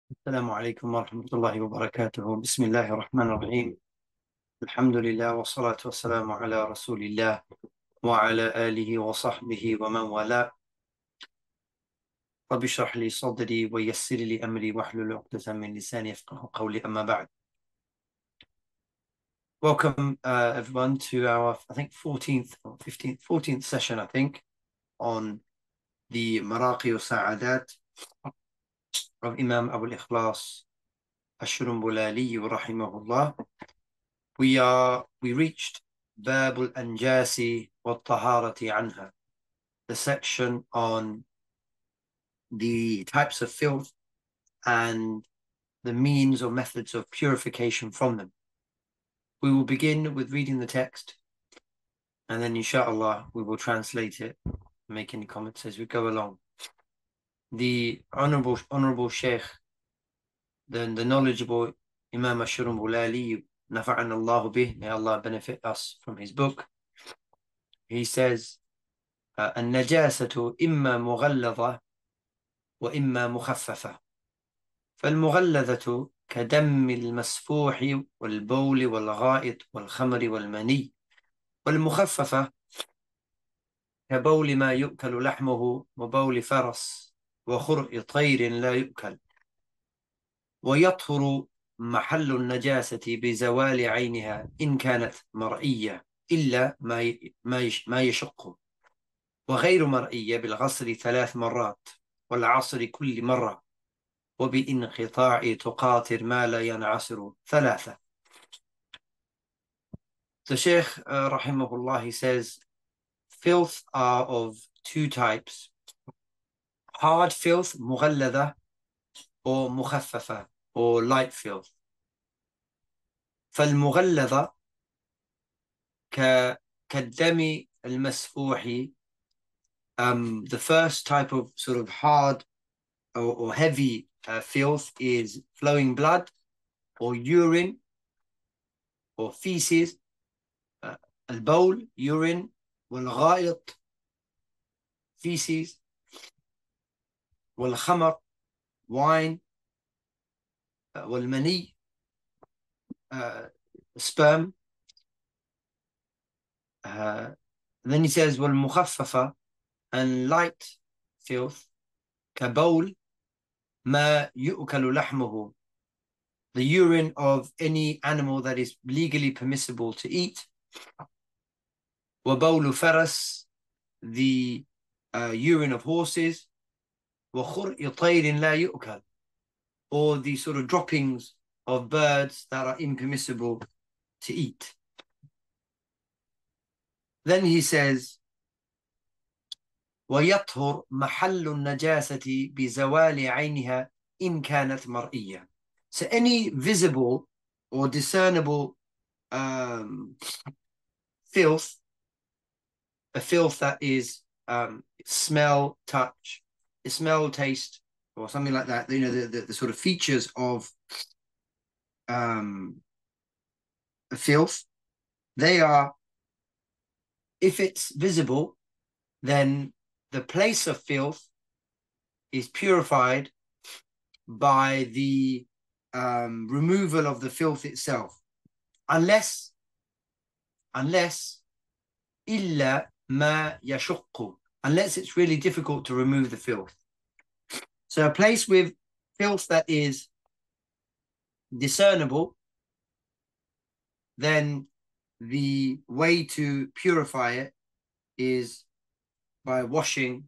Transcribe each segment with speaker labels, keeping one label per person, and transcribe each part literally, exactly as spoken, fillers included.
Speaker 1: السلام عليكم ورحمة الله وبركاته. بسم الله الرحمن الرحيم. الحمد لله والصلاة والسلام على رسول الله وعلى آله وصحبه ومن والاه. رب اشرح لي صدري ويسر لي أمري واحلل عقدة من لساني يفقهوا قولي. أما بعد. Welcome uh, everyone to our, I think, fourteenth or fifteenth, fourteenth session, I think, on the Maraqi wa Sa'adat of Imam Abu al-Ikhlas Ash-Shurumbulali rahimahullah. We are we reached Bab al-Anjasi wa-Taharati anha, the section on the types of filth and the means or methods of purification from them. We will begin with reading the text, and then inshallah we will translate it and make any comments as we go along. The honorable honorable Sheikh, the, the knowledgeable Imam Ash-Shurumbulali, nafa'ana Allahu bih, may Allah benefit us from his book. He says, النجاسة إما مغلظة وإما مخففة. فالمغلظة كدم المسفوح والبول والغائط والخمر والمني، والمخففة كبول ما يؤكل لحمه وبول فرس وخرء طير لا يؤكل. ويطهر محل النجاسة بزوال عينها إن كانت مرئية إلا ما ما يشق، وغير مرئية بالغسل ثلاث مرات والعصر كل مرة، وبإنقطاع تقاطر ما لا ينعصر ثلاثة. The Sheikh uh, rahimahullah, he says filth are of two types: hard filth, مغلظة, or مخففة, or light filth. فالمغلظة كالدم المسفوح, um, the first type of sort of hard or, or heavy uh, filth is flowing blood or urine or feces, uh, البول, urine, والغائط, feces, والخمر, wine, uh, والمني, uh, sperm. Uh, then he says والمخففة, and light filth, كبول ما يؤكل لحمه, the urine of any animal that is legally permissible to eat. وبول فرس, the uh, urine of horses. وخرء طير لا يؤكل, or the sort of droppings of birds that are impermissible to eat. Then he says, ويطهر محل النجاسة بزوال عينها إن كانت مرئية. So any visible or discernible um, filth, a filth that is um, smell, touch, smell, taste, or something like that, you know, the, the, the sort of features of um, a filth, they are, if it's visible, then the place of filth is purified by the um, removal of the filth itself, unless unless إلا ما يشق, unless it's really difficult to remove the filth. So a place with filth that is discernible, then the way to purify it is by washing,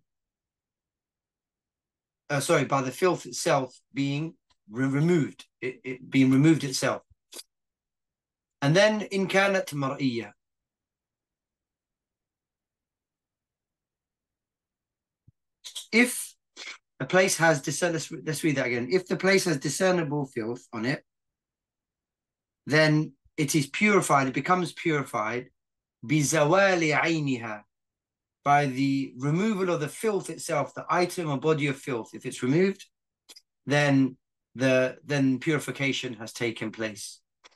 Speaker 1: uh, sorry, by the filth itself being re removed, it, it being removed itself. And then in كانت مرئية, if a place has discern, let's, let's read that again. If the place has discernible filth on it, then it is purified, it becomes purified بزوال عينها, by the removal of the filth itself, the item or body of filth. If it's removed, then the then purification has taken place.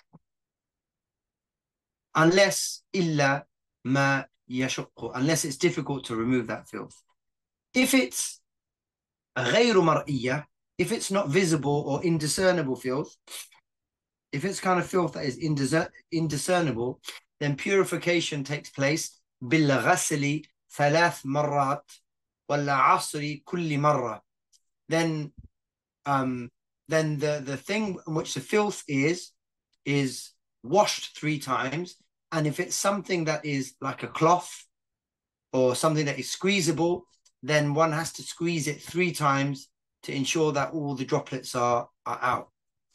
Speaker 1: Unless إلا ما يشق, unless it's difficult to remove that filth. If it's غير مرئية, If it's not visible or indiscernible filth, if it's kind of filth that is indiscernible, then purification takes place بالغسل ثلاث مرات والعصر كل مرة. Then, um, then the the thing in which the filth is is washed three times, and if it's something that is like a cloth or something that is squeezable, then one has to squeeze it three times to ensure that all the droplets are, are out.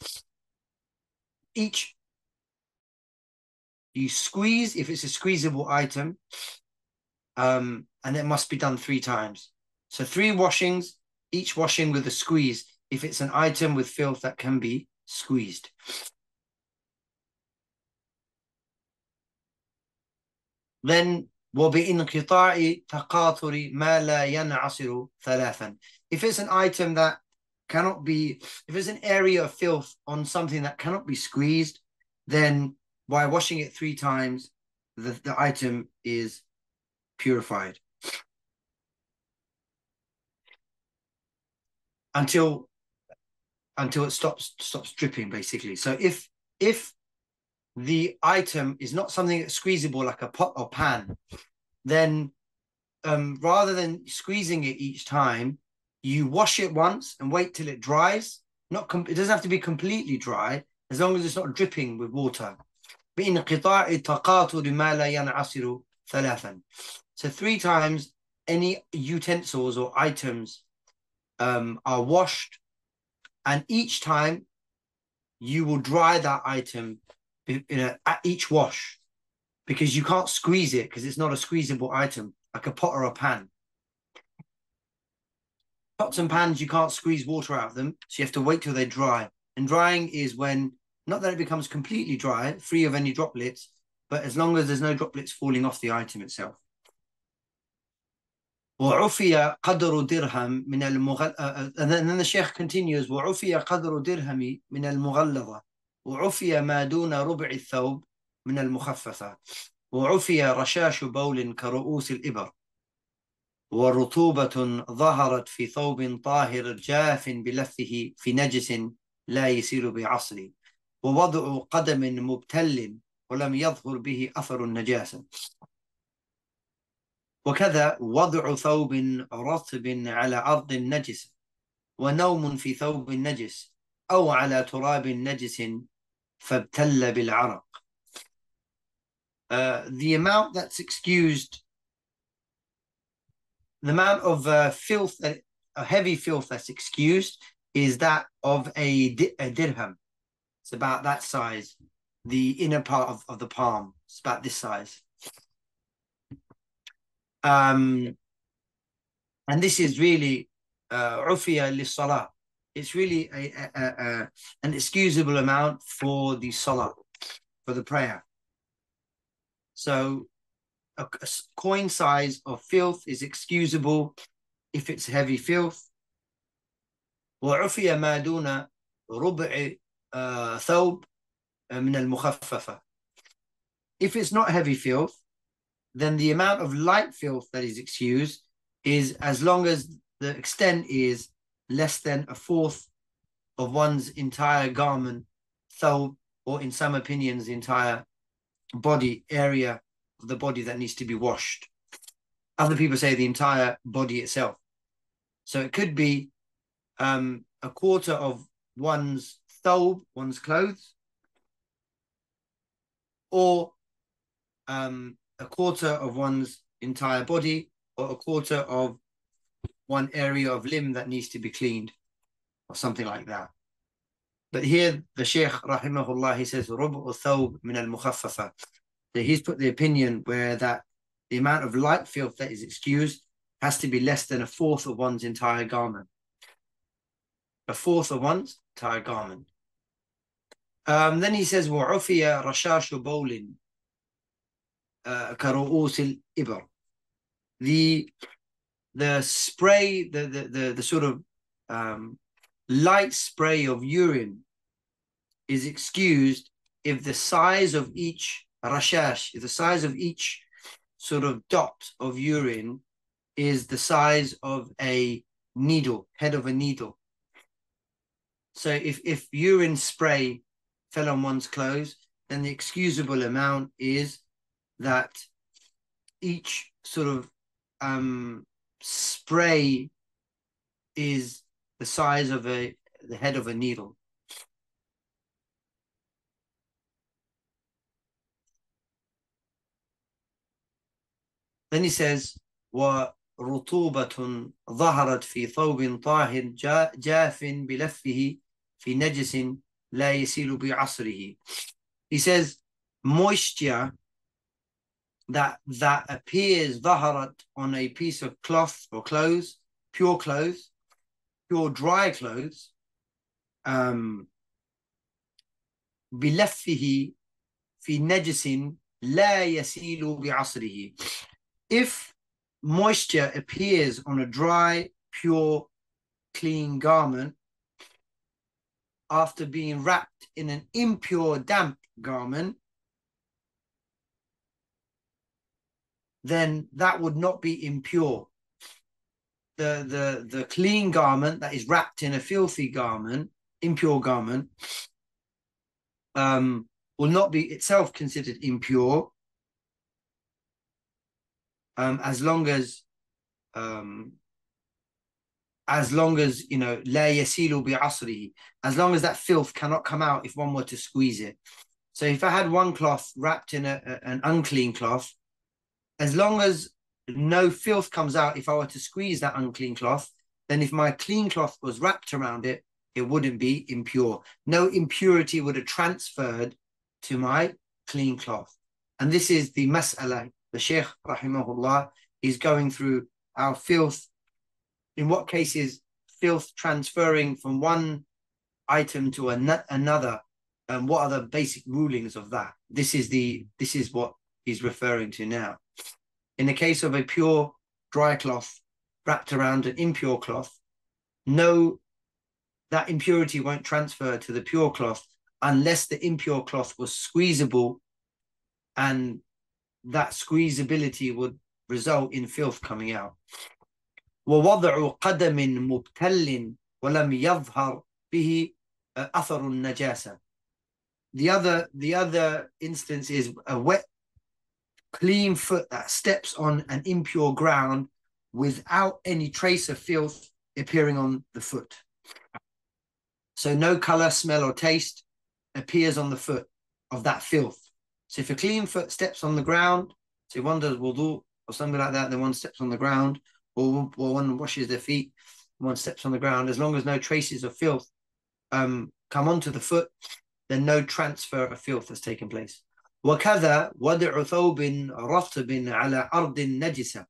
Speaker 1: Each, you squeeze if it's a squeezable item, um, and it must be done three times. So three washings, each washing with a squeeze, if it's an item with filth that can be squeezed. Then وبإنقطاع تقاطر ما لا ينعصر ثلاثا. If it's an item that cannot be, if it's an area of filth on something that cannot be squeezed, then by washing it three times, the, the item is purified. Until until it stops stops dripping, basically. So if if the item is not something that's squeezable like a pot or pan, then um, rather than squeezing it each time, you wash it once and wait till it dries. Not com- it doesn't have to be completely dry, as long as it's not dripping with water. So three times any utensils or items um, are washed, and each time you will dry that item in a, at each wash, because you can't squeeze it because it's not a squeezable item like a pot or a pan. Pots and pans, you can't squeeze water out of them, so you have to wait till they dry. And drying is when, not that it becomes completely dry, free of any droplets, but as long as there's no droplets falling off the item itself. وعفي قدر درهم من المغل... uh, and then the Sheikh continues وعفي قدر درهم من المغلظة وعفي ما دون ربع الثوب من المخففة وعفي رشاش بول كرؤوس الإبر ورطوبة ظهرت في ثوب طاهر جاف بلفه في نجس لا يسير بعصر ووضع قدم مبتل ولم يظهر به أثر النجاسة وكذا وضع ثوب رطب على أرض نجس ونوم في ثوب نجس أو على تراب نجس فابتل بالعرق. Uh, the amount that's excused, the amount of uh, filth, that, a heavy filth that's excused is that of a, di a dirham. It's about that size. The inner part of, of the palm, it's about this size. Um, and this is really ufiya li salah. It's really a, a, a, an excusable amount for the salah, for the prayer. So a, a coin size of filth is excusable if it's heavy filth. وعفي ما دون ربع ثوب من المخففة. If it's not heavy filth, then the amount of light filth that is excused is as long as the extent is less than a fourth of one's entire garment, thawb, or in some opinions, the entire body area of the body that needs to be washed. Other people say the entire body itself. So it could be um, a quarter of one's thawb, one's clothes, or um, a quarter of one's entire body, or a quarter of one area of limb that needs to be cleaned, or something like that. But here the Shaykh rahimahullah, he says ربع الثوب من المخففة. So he's put the opinion where that the amount of light filth that is excused has to be less than a fourth of one's entire garment. A fourth of one's entire garment. Um, then he says وعفي رشاش بول كرؤوس الإبر. The the spray, the the the, the sort of um, light spray of urine is excused if the size of each rashash, if the size of each sort of dot of urine is the size of a needle, head of a needle. So if, if urine spray fell on one's clothes, then the excusable amount is that each sort of um, spray is the size of a the head of a needle. Then he says, وَرُطُوبَةٌ ظَهَرَتْ فِي ثَوْبٍ طَاهِرٍ جَافٍ بِلَفِّهِ فِي نَجِسٍ لَا يَسِيلُ بِعَصْرِهِ. He says, moisture that that appears ظهرت on a piece of cloth or clothes, pure clothes, pure dry clothes, um, بِلَفِّهِ فِي نَجِسٍ لَا يَسِيلُ بِعَصْرِهِ. If moisture appears on a dry, pure, clean garment after being wrapped in an impure, damp garment, then that would not be impure. The, the, the clean garment that is wrapped in a filthy garment, impure garment, um, will not be itself considered impure um, as long as um, as long as, you know, la yasilu bi asrihi, as long as that filth cannot come out if one were to squeeze it. So if I had one cloth wrapped in a, a, an unclean cloth, as long as no filth comes out if I were to squeeze that unclean cloth, then if my clean cloth was wrapped around it, it wouldn't be impure. No impurity would have transferred to my clean cloth. And this is the mas'ala. The Shaykh, rahimahullah, is going through our filth. In what cases filth transferring from one item to an another, and what are the basic rulings of that? This is the this is what he's referring to now. In the case of a pure dry cloth wrapped around an impure cloth, no, that impurity won't transfer to the pure cloth unless the impure cloth was squeezable, and that squeezability would result in filth coming out. ووضع قدم مبتل ولم يظهر به أثر النجاسة. The other, the other instance is a wet, clean foot that steps on an impure ground without any trace of filth appearing on the foot. So no color, smell, or taste appears on the foot of that filth. So if a clean foot steps on the ground, so one does wudu or something like that, then one steps on the ground, or, or one washes their feet, one steps on the ground, as long as no traces of filth um, come onto the foot, then no transfer of filth has taken place. وكذا وضع ثوب رطب على أرض نجسة.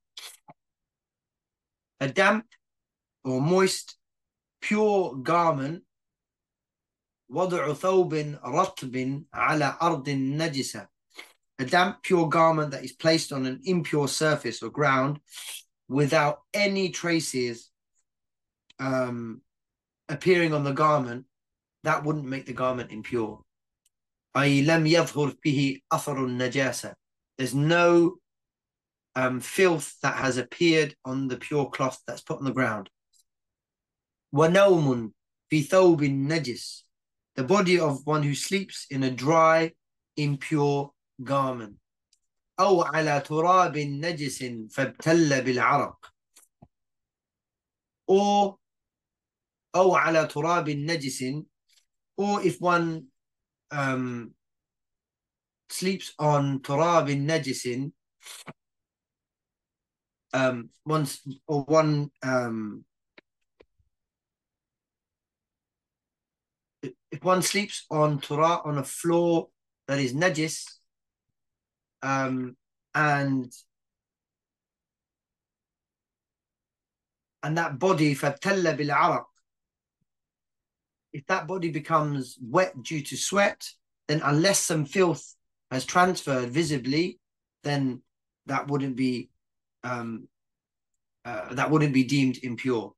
Speaker 1: A damp or moist, pure garment, وضع ثوب رطب على أرض نجسة. A damp, pure garment that is placed on an impure surface or ground without any traces um, appearing on the garment, that wouldn't make the garment impure. أي لم يظهر به أثر النجاسة. There's no um, filth that has appeared on the pure cloth that's put on the ground. وَنَوْمٌ فِي ثَوْبٍ نَجِسٍ. The body of one who sleeps in a dry, impure garment. أو على تراب نجس فابتل بالعرق. Or أو على تراب نجس, or if one um, sleeps on تراب نجس, um, once or one um, if one sleeps on turab, on a floor that is najis, um, and and that body فابتل بالعرق, if that body becomes wet due to sweat, then unless some filth has transferred visibly, then that wouldn't be um, uh, that wouldn't be deemed impure.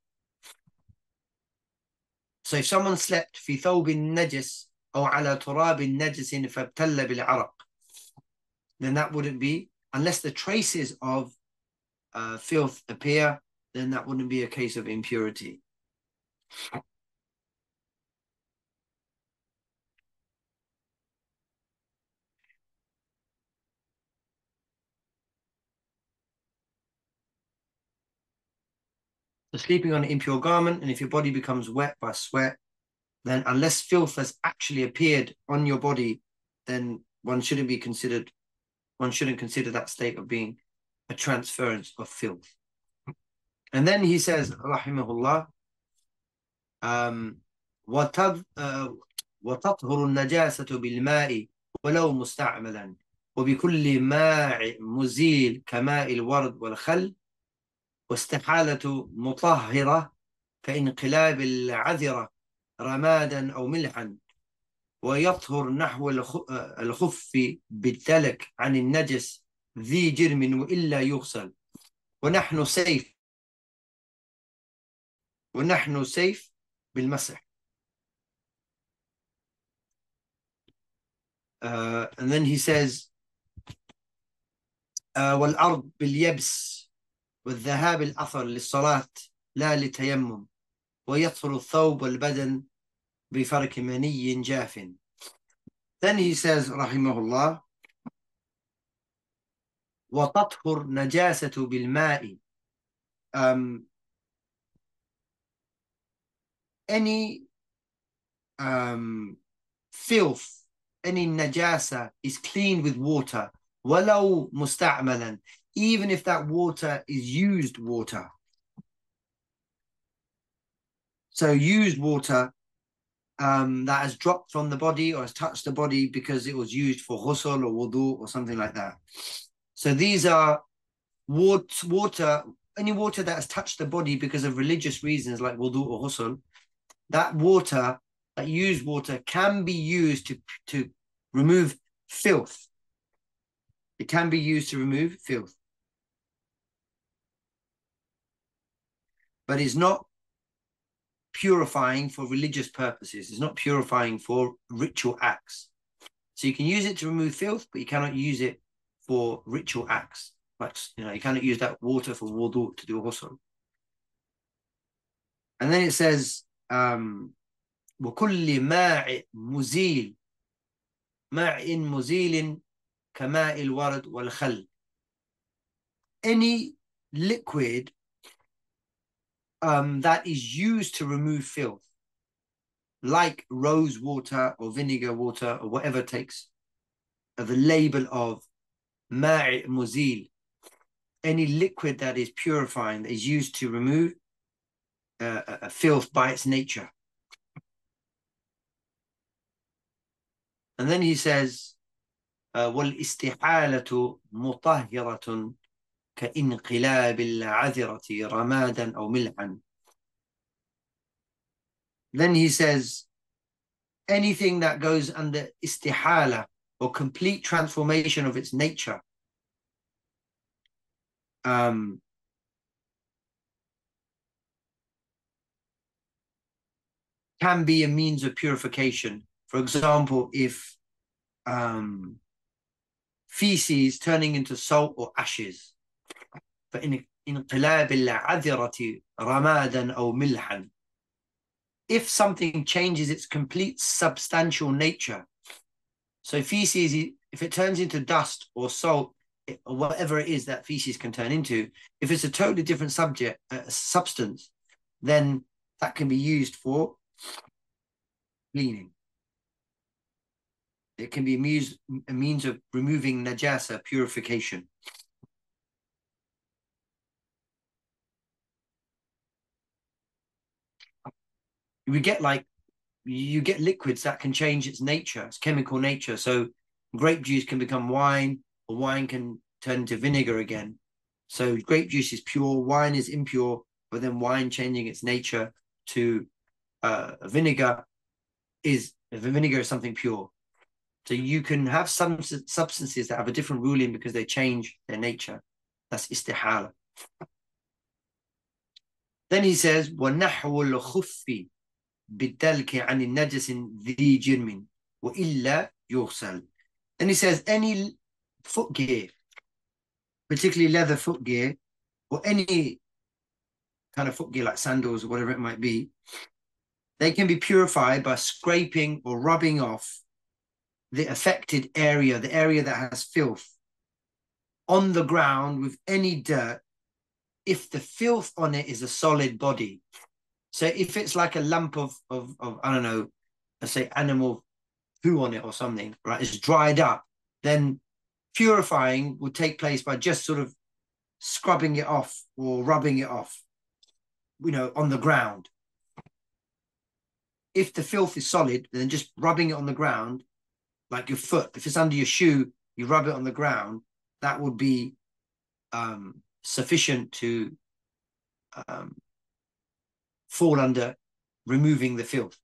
Speaker 1: So if someone slept في ثوب نجس أو على تراب نجس فابتل بالعرق, then that wouldn't be, unless the traces of uh, filth appear, then that wouldn't be a case of impurity. So sleeping on an impure garment, and if your body becomes wet by sweat, then unless filth has actually appeared on your body, then one shouldn't be considered, one shouldn't consider that state of being a transference of filth. And then he says, rahimahullah, um, وَتَظْ, uh, وَتَطْهُرُ النَّجَاسَةُ بِالْمَاءِ وَلَوْ مُسْتَعْمَلًا وبكل ماء مزيل كماء الورد والخل واستحالة مطهرة كانقلاب العذرة رمادا أو ملحا ويطهر نحو الخف بالدلك عن النجس ذي جرم وإلا يغسل ونحن سيف ونحن سيف بالمسح. Uh, and then he says uh, والأرض باليبس والذهاب الأثر للصلاة لا للتيمم ويطهر الثوب والبدن بفرك مني جاف. Then he says رحمه الله وتطهر نجاسة بالماء. um, any um, filth, any najasa is cleaned with water ولو مستعملا, even if that water is used water. So used water um, that has dropped from the body or has touched the body because it was used for ghusl or wudu or something like that. So these are water, water, any water that has touched the body because of religious reasons like wudu or ghusl. That water, that used water, can be used to, to remove filth. It can be used to remove filth. But it's not purifying for religious purposes. It's not purifying for ritual acts. So you can use it to remove filth, but you cannot use it for ritual acts. Like, you know, you cannot use that water for wudu to do ghusl. And then it says, um, وكل ماء مزيل ماء مزيل كماء الورد والخل. Any liquid um, that is used to remove filth, like rose water or vinegar water or whatever takes uh, the label of ma' muzil, any liquid that is purifying, that is used to remove uh, a filth by its nature. And then he says, وَالْإِسْتِحَالَةُ مُطَهِّرَةٌ كَإِنْقِلَابِ الْعَذِرَةِ رَمَادًا أَوْ مِلْحًا. Then he says, anything that goes under istihala, or complete transformation of its nature, um, can be a means of purification. For example, if um, feces turning into salt or ashes, فإن انقلاب العذرة رمادا أو ملحا. If something changes its complete substantial nature, so feces, if it turns into dust or salt, or whatever it is that feces can turn into, if it's a totally different subject, uh, substance, then that can be used for cleaning. It can be a means, a means of removing najasa, purification. We get like, you get liquids that can change its nature, its chemical nature. So grape juice can become wine, or wine can turn into vinegar again. So grape juice is pure, wine is impure, but then wine changing its nature to uh, vinegar is, vinegar is something pure. So you can have some substances that have a different ruling because they change their nature. That's istihala. Then he says, وَنَحْوُ الْخُفِّ بِالدَّلْكِ عَنِ النَّجَسٍ ذِي جِرْمٍ وَإِلَّا يُغْسَلْ. Then he says, any foot gear, particularly leather foot gear, or any kind of foot gear like sandals or whatever it might be, they can be purified by scraping or rubbing off the affected area, the area that has filth, on the ground with any dirt, if the filth on it is a solid body. So if it's like a lump of, of, of I don't know, let's say animal poo on it or something, right, it's dried up, then purifying would take place by just sort of scrubbing it off or rubbing it off, you know, on the ground. If the filth is solid, then just rubbing it on the ground, like your foot, if it's under your shoe, you rub it on the ground, that would be um, sufficient to um, fall under removing the filth.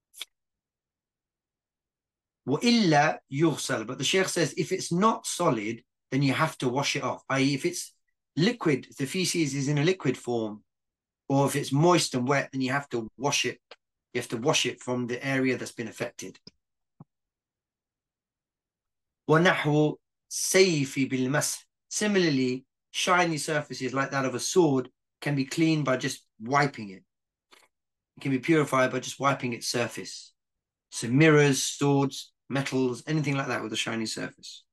Speaker 1: وَإِلَّا يُغْسَلْ. But the Shaykh says, if it's not solid, then you have to wash it off. that is, if it's liquid, if the feces is in a liquid form, or if it's moist and wet, then you have to wash it. You have to wash it from the area that's been affected. وَنَحْوُ سَيْفِ بِالْمَسْحِ. Similarly, shiny surfaces like that of a sword can be cleaned by just wiping it. It can be purified by just wiping its surface. So mirrors, swords, metals, anything like that with a shiny surface.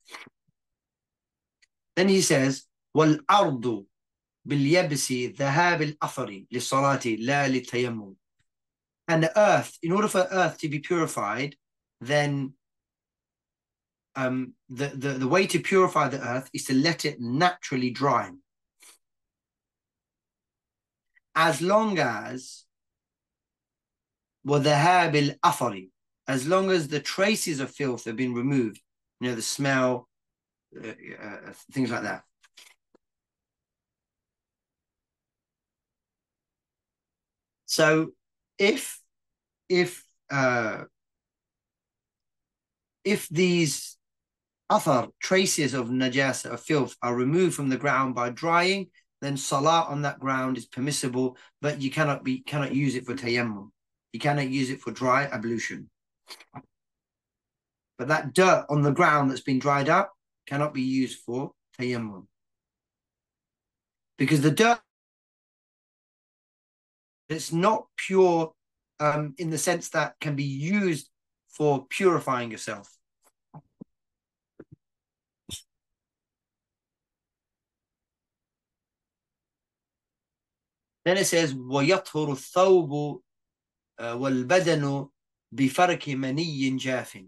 Speaker 1: Then he says, وَالْأَرْضُ بِالْيَبْسِ ذَهَابِ الْأَثَرِ لِلصَّلَاةِ لَا لِلتَّيَمُّمِ. And the earth, in order for earth to be purified, then um, the, the, the way to purify the earth is to let it naturally dry. As long as وَذَهَابِ الْأَثَرِ, as long as the traces of filth have been removed, you know, the smell, uh, uh, things like that. So if if uh, if these athar, traces of najasa, of filth, are removed from the ground by drying, then salah on that ground is permissible, but you cannot be cannot use it for tayammum. You cannot use it for dry ablution. But that dirt on the ground that's been dried up cannot be used for tayammum. Because the dirt, it's not pure um, in the sense that can be used for purifying yourself. Then it says, وَيَطْهُرُ الثَّوْبُ وَالْبَدَنُ بِفَرْكِ مَنِيٍّ جَافٍ.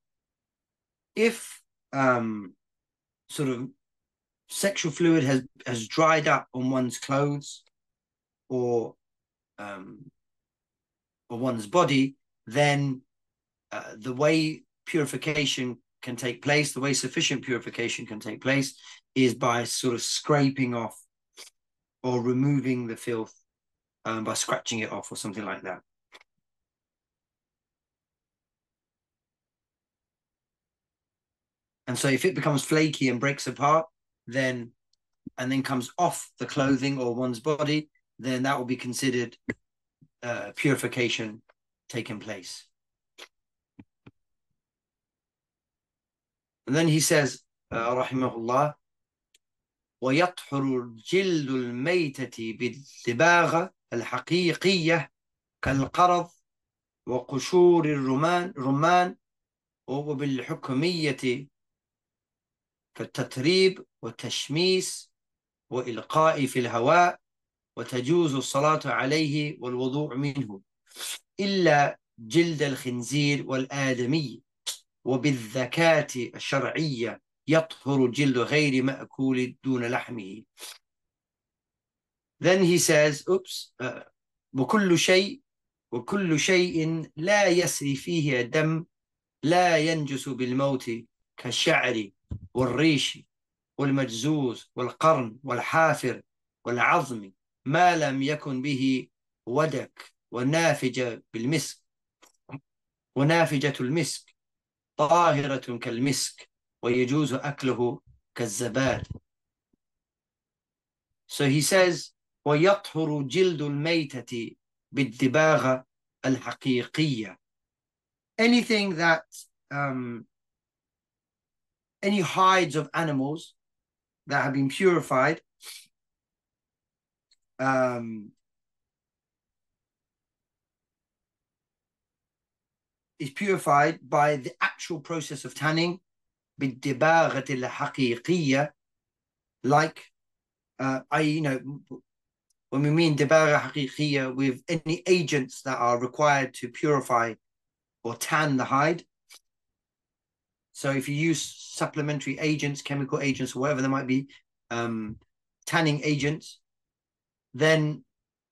Speaker 1: If um, sort of sexual fluid has, has dried up on one's clothes or, um, or one's body, then uh, the way purification can take place, the way sufficient purification can take place, is by sort of scraping off or removing the filth um, by scratching it off or something like that. And so if it becomes flaky and breaks apart, then and then comes off the clothing or one's body, then that will be considered uh, purification taking place. And then he says, uh, rahimahullah, وَيَطْهُرُ جِلْدُ الْمَيْتَةِ بِالدِّبَاغَةِ الْحَقِيقِيَّةِ كَالْقَرَضِ وَقُشُورِ الرُّمَانِ رُمَّانِ وَبِالْحُكْمِيَّةِ كالتطريب والتشميس وإلقاء في الهواء وتجوز الصلاة عليه والوضوء منه إلا جلد الخنزير والآدمي وبالذكاة الشرعية يطهر جلد غير مأكول دون لحمه. Then he says, oops, uh, وكل شيء وكل شيء لا يسري فيه دم لا ينجس بالموت كالشعر والريش والمجزوز والقرن والحافر والعظم ما لم يكن به ودك ونافج بالمسك ونافجة المسك طاهرة كالمسك ويجوز أكله كالزباد. So he says ويطهر جلد الميتة بالدباغة الحقيقية. Anything that um, any hides of animals that have been purified um, is purified by the actual process of tanning, بالدباغة الحقيقية, like uh, I, you know, when we mean dibagha haqiqiyya, with any agents that are required to purify or tan the hide. So if you use supplementary agents, chemical agents, or whatever there might be, um, tanning agents, then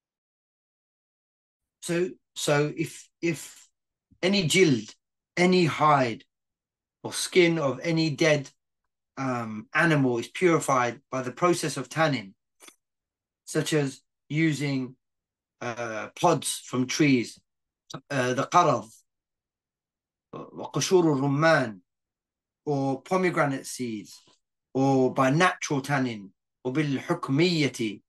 Speaker 1: so so if if any jild, any hide or skin of any dead um, animal is purified by the process of tanning, such as using uh, pods from trees, uh, the qarad, وقشور الرمان, or pomegranate seeds, or by natural tanning, or بالحكمية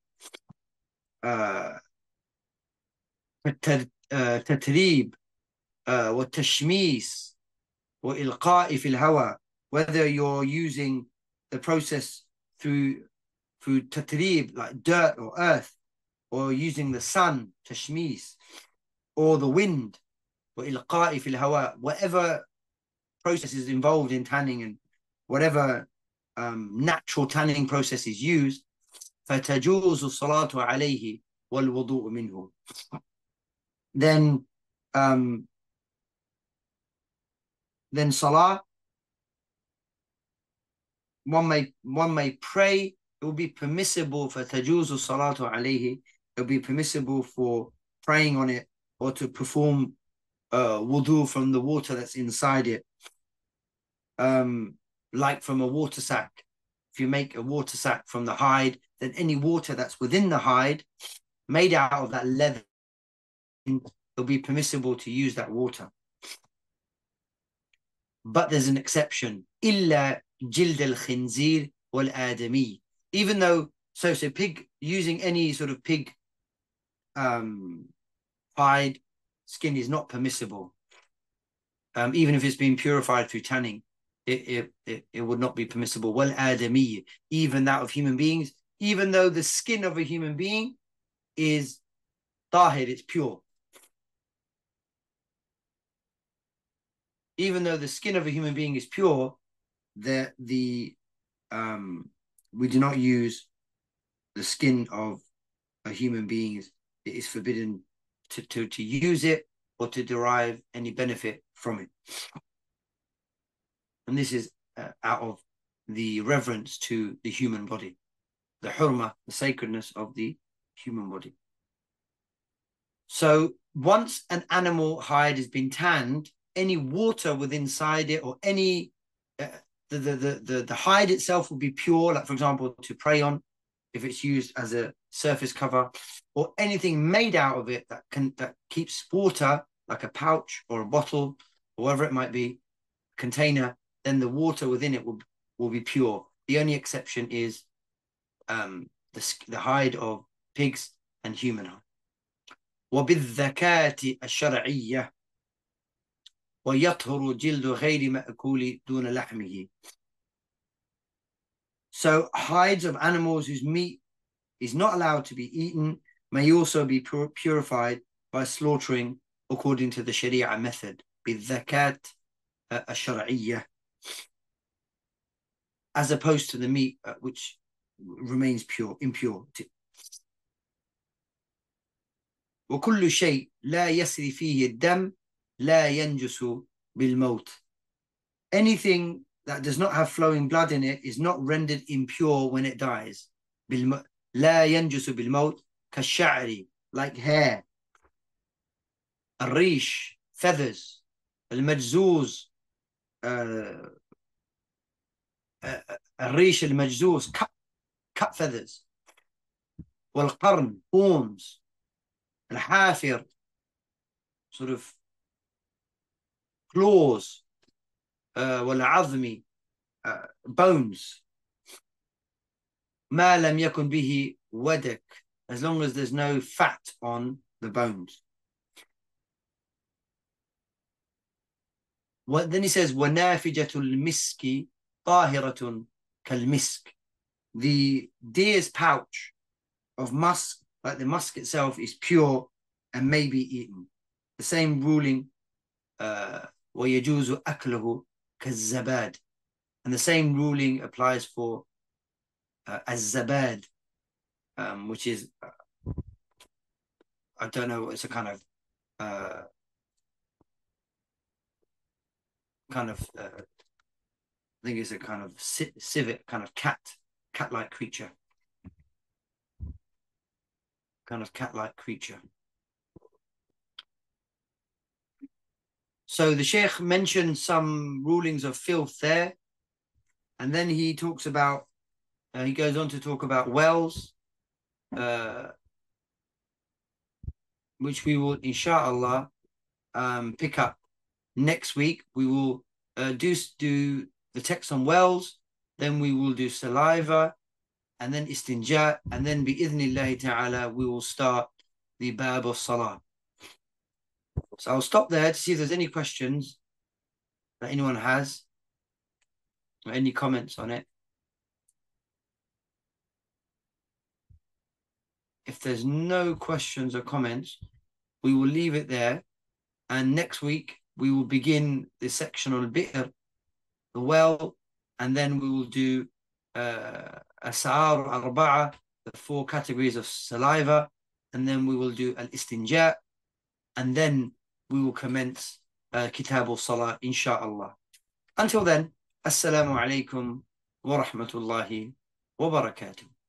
Speaker 1: التتريب والتشميس وإلقاء في الهواء, whether you're using the process through through tatrib, like dirt or earth, or using the sun, tashmis, or the wind, وإلقاء في الهواء, whatever process is involved in tanning and whatever um, natural tanning process is used, فتجوز الصلاة عليه والوضوء منه. Then, um, then salah, one may one may pray. It will be permissible for tajuzu salatu alayhi. It will be permissible for praying on it or to perform uh, wudu from the water that's inside it, um, like from a water sack. If you make a water sack from the hide, then any water that's within the hide, made out of that leather, it'll be permissible to use that water. But there's an exception. Illa jild al-khinzir wal-adami. Even though, so, so pig, using any sort of pig um, hide skin is not permissible. Um, even if it's been purified through tanning, it, it, it, it would not be permissible. Wal-adami, even that of human beings, even though the skin of a human being is tahir, it's pure. Even though the skin of a human being is pure, the the um, we do not use the skin of a human being. It is forbidden to, to, to use it or to derive any benefit from it. And this is uh, out of the reverence to the human body, the hurma, the sacredness of the human body. So once an animal hide has been tanned, any water within inside it or any uh, the, the the the the hide itself will be pure, like for example to pray on if it's used as a surface cover, or anything made out of it that can that keeps water, like a pouch or a bottle or whatever it might be, container, then the water within it will will be pure. The only exception is um the the hide of pigs and human hide. وبالذكاة الشرعية ويطهر جلد غير مأكول دون لحمه. So hides of animals whose meat is not allowed to be eaten may also be pur purified by slaughtering according to the Sharia method, بالذكاة الشرعية, as opposed to the meat uh, which remains pure, impure. وكل شيء لا يسري فيه الدم لا ينجس بالموت. Anything that does not have flowing blood in it is not rendered impure when it dies. بالم... لا ينجس بالموت كالشعر, like hair. الريش, feathers. المجزوز, uh, uh, الريش المجزوز, cut, cut feathers. والقرن, horns. الحافر, sort of claws. uh, والعظم, uh, bones. ما لم يكن به ودك, as long as there's no fat on the bones. Well, then he says وَنَافِجَةُ الْمِسْكِ طَاهِرَةٌ كَالْمِسْكِ. The deer's pouch of musk, like the musk itself, is pure and may be eaten. The same ruling uh, وَيَجُوزُ أَكْلُهُ كَالزَّبَادِ, and the same ruling applies for uh, az-zabad, um, which is uh, I don't know, it's a kind of uh, kind of uh, I think it's a kind of civet, kind of cat, cat-like creature, kind of cat-like creature. So the Sheikh mentioned some rulings of filth there, and then he talks about, uh, he goes on to talk about wells, uh, which we will, inshallah, um, pick up next week. We will uh, do, do the text on wells, then we will do saliva, and then istinja, and then bi-idhnillahi ta'ala, we will start the bab of salah. So I'll stop there to see if there's any questions that anyone has, or any comments on it. If there's no questions or comments, we will leave it there. And next week, we will begin this section on bi'r, the well, and then we will do uh, as-sa'ar al-arba'a, the four categories of saliva, and then we will do al-istinja, and then we will commence uh, Kitab al-Salah, insha'Allah. Until then, assalamu alaikum wa rahmatullahi wa barakatuh.